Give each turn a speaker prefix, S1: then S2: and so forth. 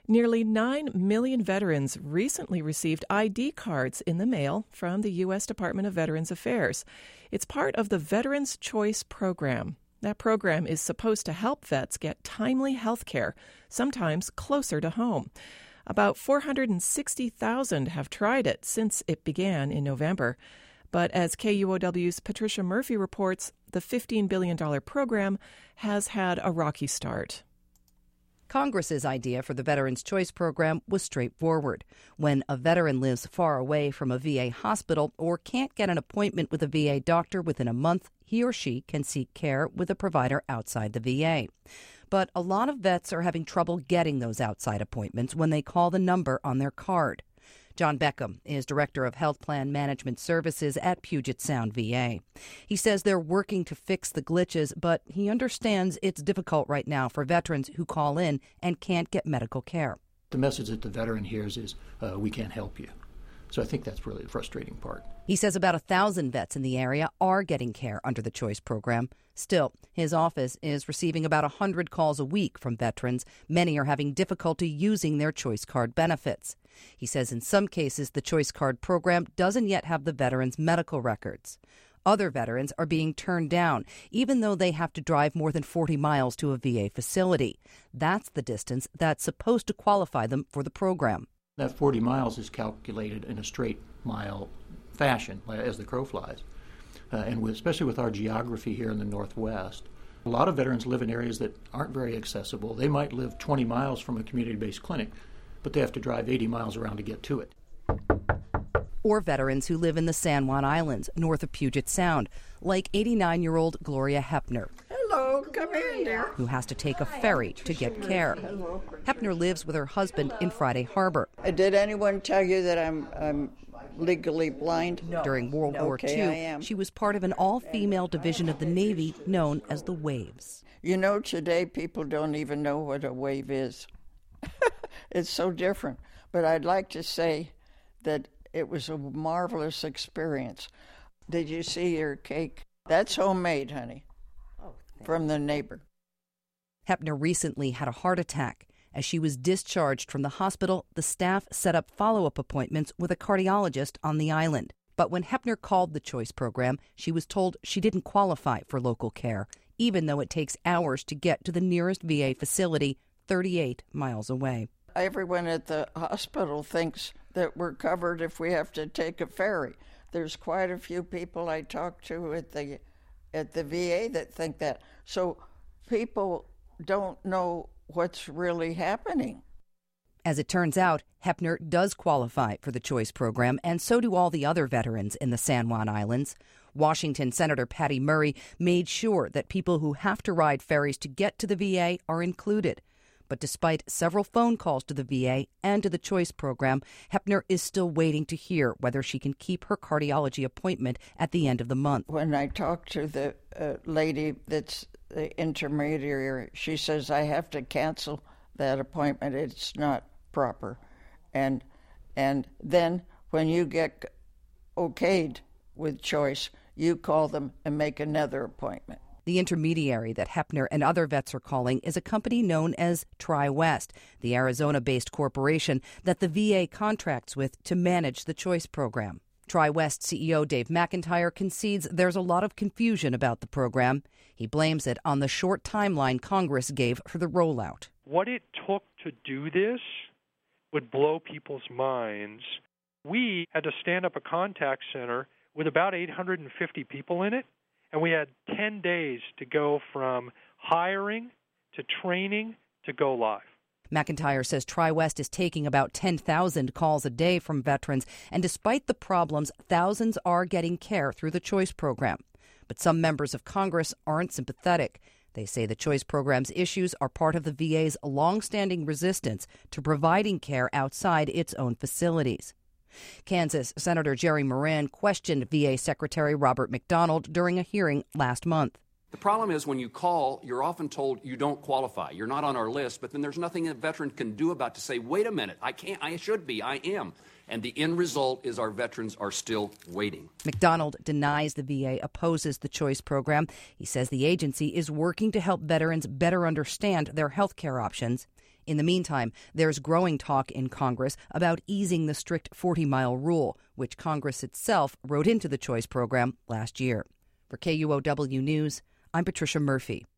S1: Nearly 9 million veterans recently received ID cards in the mail from the U.S. Department of Veterans Affairs. It's part of the Veterans Choice Program. That program is supposed to help vets get timely health care, sometimes closer to home. About 460,000 have tried it since it began in November. But as KUOW's Patricia Murphy reports, the $15 billion program has had a rocky start.
S2: Congress's idea for the Veterans Choice Program was straightforward. When a veteran lives far away from a VA hospital or can't get an appointment with a VA doctor within a month, he or she can seek care with a provider outside the VA. But a lot of vets are having trouble getting those outside appointments when they call the number on their card. John Beckham is Director of Health Plan Management Services at Puget Sound VA. He says they're working to fix the glitches, but he understands it's difficult right now for veterans who call in and can't get medical care.
S3: The message that the veteran hears is, we can't help you. So I think that's really the frustrating part.
S2: He says about 1,000 vets in the area are getting care under the Choice Program. Still, his office is receiving about 100 calls a week from veterans. Many are having difficulty using their Choice Card benefits. He says in some cases the Choice Card program doesn't yet have the veterans' medical records. Other veterans are being turned down, even though they have to drive more than 40 miles to a VA facility. That's the distance that's supposed to qualify them for the program.
S3: That 40 miles is calculated in a straight mile fashion, as the crow flies. Especially with our geography here in the Northwest, a lot of veterans live in areas that aren't very accessible. They might live 20 miles from a community-based clinic, but they have to drive 80 miles around to get to it.
S2: Or veterans who live in the San Juan Islands, north of Puget Sound, like 89-year-old Gloria Hepner.
S4: Hello, come in there.
S2: Who has to take a ferry to get care. Hepner lives with her husband in Friday Harbor.
S4: Did anyone tell you that I'm legally blind?
S2: No. During World War II, she was part of an all-female division of the Navy known as the Waves.
S4: You know, today people don't even know what a wave is. It's so different. But I'd like to say that it was a marvelous experience. Did you see your cake? That's homemade, honey, from the neighbor.
S2: Hepner recently had a heart attack. As she was discharged from the hospital, the staff set up follow-up appointments with a cardiologist on the island. But when Hepner called the Choice Program, she was told she didn't qualify for local care, even though it takes hours to get to the nearest VA facility, 38 miles away.
S4: Everyone at the hospital thinks that we're covered if we have to take a ferry. There's quite a few people I talk to at the VA that think that. So people don't know what's really happening.
S2: As it turns out, Hepner does qualify for the Choice Program, and so do all the other veterans in the San Juan Islands. Washington Senator Patty Murray made sure that people who have to ride ferries to get to the VA are included. But despite several phone calls to the VA and to the Choice Program, Hepner is still waiting to hear whether she can keep her cardiology appointment at the end of the month.
S4: When I talked to the lady that's the intermediary, she says I have to cancel that appointment. It's not proper. And then when you get okayed with Choice, you call them and make another appointment.
S2: The intermediary that Hepner and other vets are calling is a company known as TriWest, the Arizona-based corporation that the VA contracts with to manage the Choice Program. TriWest CEO Dave McIntyre concedes there's a lot of confusion about the program. He blames it on the short timeline Congress gave for the rollout.
S5: What it took to do this would blow people's minds. We had to stand up a contact center with about 850 people in it. And we had 10 days to go from hiring to training to go live.
S2: McIntyre says TriWest is taking about 10,000 calls a day from veterans, and despite the problems, thousands are getting care through the Choice Program. But some members of Congress aren't sympathetic. They say the Choice Program's issues are part of the VA's long-standing resistance to providing care outside its own facilities. Kansas Senator Jerry Moran questioned VA Secretary Robert McDonald during a hearing last month.
S6: The problem is when you call, you're often told you don't qualify. You're not on our list, but then there's nothing a veteran can do about to say, wait a minute, I can't, I should be, I am. And the end result is our veterans are still waiting.
S2: McDonald denies the VA opposes the Choice Program. He says the agency is working to help veterans better understand their health care options. In the meantime, there's growing talk in Congress about easing the strict 40-mile rule, which Congress itself wrote into the Choice program last year. For KUOW News, I'm Patricia Murphy.